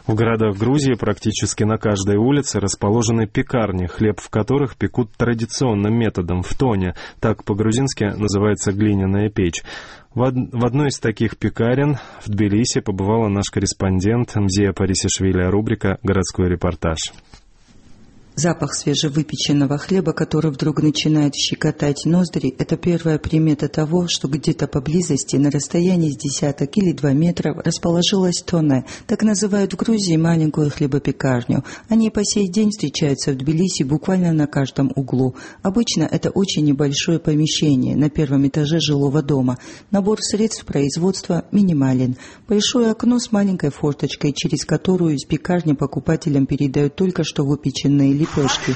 В городах Грузии практически на каждой улице расположены пекарни, хлеб в которых пекут традиционным методом, в тоне. Так по-грузински называется глиняная печь. В одной из таких пекарен в Тбилиси побывала наш корреспондент Мзия Парисишвили, рубрика «Городской репортаж». Запах свежевыпеченного хлеба, который вдруг начинает щекотать ноздри, это первая примета того, что где-то поблизости, на расстоянии с десяток или 2 метра, расположилась тоне. Так называют в Грузии маленькую хлебопекарню. Они по сей день встречаются в Тбилиси буквально на каждом углу. Обычно это очень небольшое помещение на первом этаже жилого дома. Набор средств производства минимален. Большое окно с маленькой форточкой, через которую из пекарни покупателям передают только что выпеченные лепешки.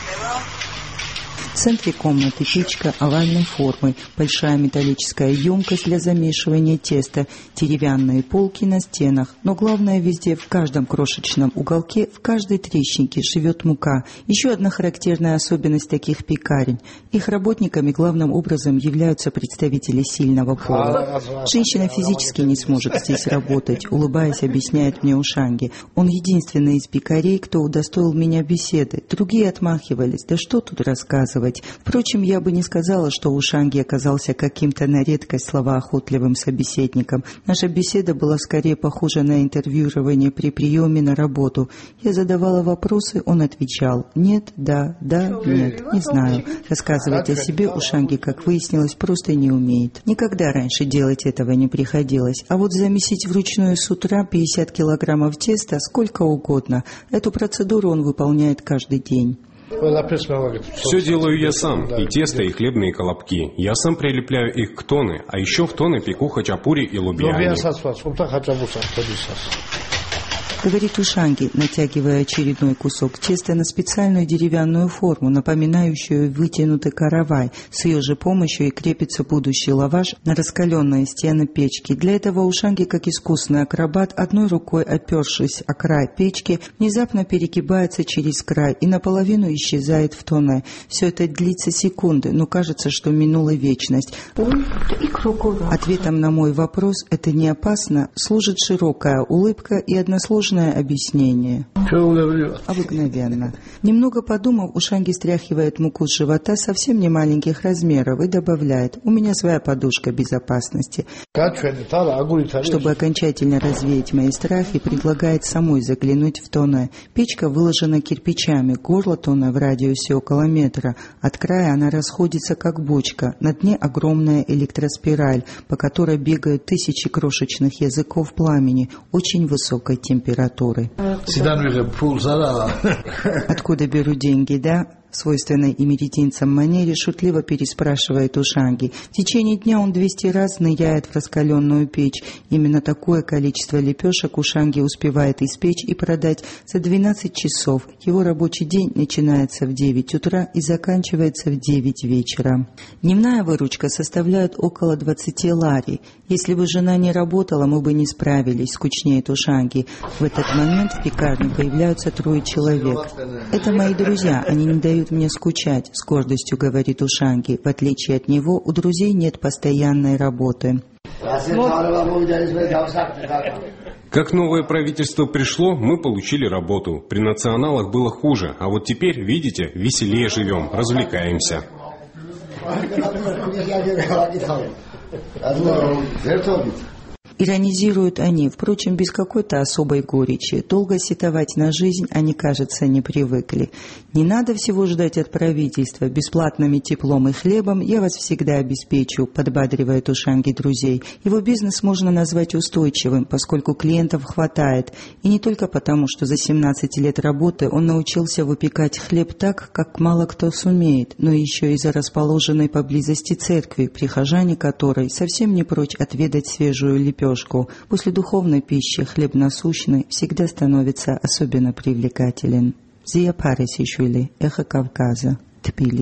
В центре комнаты печка овальной формы, большая металлическая емкость для замешивания теста, деревянные полки на стенах. Но главное, везде, в каждом крошечном уголке, в каждой трещинке живет мука. Еще одна характерная особенность таких пекарен. Их работниками главным образом являются представители сильного пола. Женщина физически не сможет здесь работать, улыбаясь, объясняет мне Ушанги. Он единственный из пекарей, кто удостоил меня беседы. Другие отмахивались. Да что тут рассказывать? Впрочем, я бы не сказала, что Ушанги оказался каким-то на редкость словоохотливым собеседником. Наша беседа была скорее похожа на интервьюирование при приеме на работу. Я задавала вопросы, он отвечал: нет, да, нет, не знаю. Рассказывать о себе Ушанги, как выяснилось, просто не умеет. Никогда раньше делать этого не приходилось. А вот замесить вручную с утра 50 килограммов теста сколько угодно. Эту процедуру он выполняет каждый день. Все делаю я сам, и тесто, и хлебные колобки. Я сам прилепляю их к тоне, а еще в тоне пеку хачапури и лубиани. Говорит Ушанги, натягивая очередной кусок теста на специальную деревянную форму, напоминающую вытянутый каравай. С ее же помощью и крепится будущий лаваш на раскаленные стены печки. Для этого Ушанги, как искусный акробат, одной рукой опершись о край печки, внезапно перегибается через край и наполовину исчезает в тоне. Все это длится секунды, но кажется, что минула вечность. Ответом на мой вопрос «это не опасно?» служит широкая улыбка и односложная объяснение. Обыкновенно. Немного подумав, Ушанги стряхивает муку с живота совсем не маленьких размеров и добавляет: у меня своя подушка безопасности. Чтобы окончательно развеять мои страхи, предлагает самой заглянуть в тоне. Печка выложена кирпичами, горло тоне в радиусе около метра. От края она расходится как бочка. На дне огромная электроспираль, по которой бегают тысячи крошечных языков пламени очень высокой температуры. Откуда беру деньги, да? В свойственной эмеретинцам манере шутливо переспрашивает Ушанги. В течение дня он 200 раз ныряет в раскаленную печь. Именно такое количество лепешек Ушанги успевает испечь и продать за 12 часов. Его рабочий день начинается в 9 утра и заканчивается в 9 вечера. Дневная выручка составляет около 20 лари. Если бы жена не работала, мы бы не справились, скучнеет Ушанги. В этот момент в пекарне появляются 3 человек. Это мои друзья, они не дают мне скучать, с гордостью говорит Ушанги. В отличие от него, у друзей нет постоянной работы. Как новое правительство пришло, мы получили работу. При националах было хуже, а вот теперь, видите, веселее живем, развлекаемся. Иронизируют они, впрочем, без какой-то особой горечи. Долго сетовать на жизнь они, кажется, не привыкли. Не надо всего ждать от правительства. Бесплатными теплом и хлебом я вас всегда обеспечу, подбадривает Ушанги друзей. Его бизнес можно назвать устойчивым, поскольку клиентов хватает. И не только потому, что за 17 лет работы он научился выпекать хлеб так, как мало кто сумеет, но еще из-за расположенной поблизости церкви, прихожане которой совсем не прочь отведать свежую лепешку. После духовной пищи хлеб насущный всегда становится особенно привлекателен. Мзия Парисишвили, Эхо Кавказа, Тбилиси.